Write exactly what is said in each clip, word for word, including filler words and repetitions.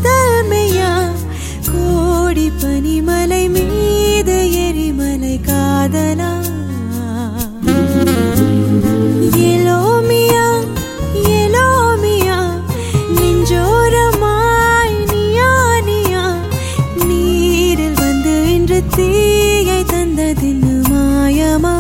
காதல்மையா கோடி பனிமலை மீது எரிமலை காதலா எலோமியா எலோமியா நெஞ்சோரமாய் நியா நியா நீரில் வந்து இன்று தீயை தந்ததின்னு மாயமா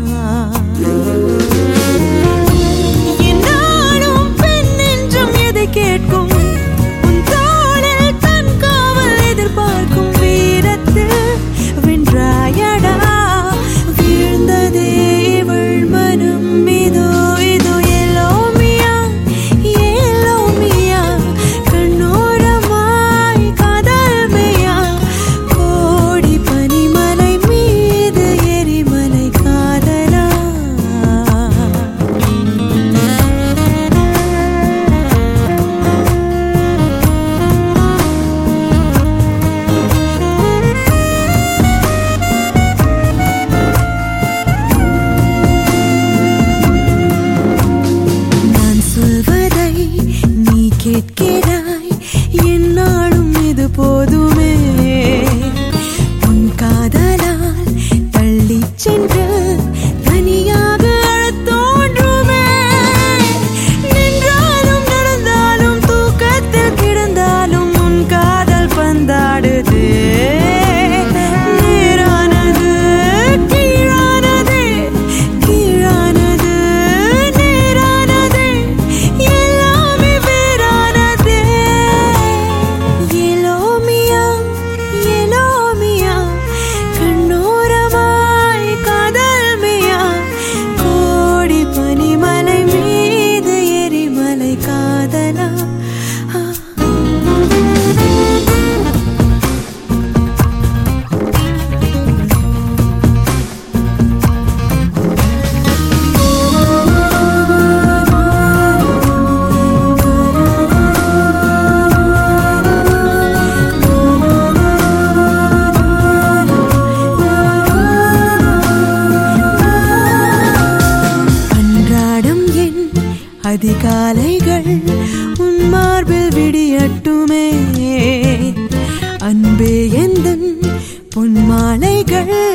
என்னாலும் பெண் என்றும் எதை கேட்கும் உன் தோளில் தன் காவல் எதிர்பார்க்கும் வீரத்து வென்றாயடா வீழ்ந்ததே இவள் மனம் இதோ இதோ எலோமியா எலோமியா கண்ணோரமாய் காதல்மையா கோடி பனிமலை மீது எரிமலை காதலா நான் சொல்வதை நீ கேட்கிறாய் என்னாலும் இது போதுமே உன் காதலால் தள்ளிச் சென்று தனியாக அழத் தோன்றுமே நின்றாலும் நடந்தாலும் தூக்கத்தில் கிடந்தாலும் உன் காதல் பந்தாடுதே நேரானது கீழானதே கீழானது நேரானதே எல்லாமே வேறானதே எலோமியா எலோமியா கண்ணோரமாய் காதல்மையா கோடி பனிமலை மீது எரிமலை காதலா அன்றாடம் என் அதிகாலைகள் உன் மார்பில் விடியட்டுமே அன்பே எந்தன் பொன்மாலைகள்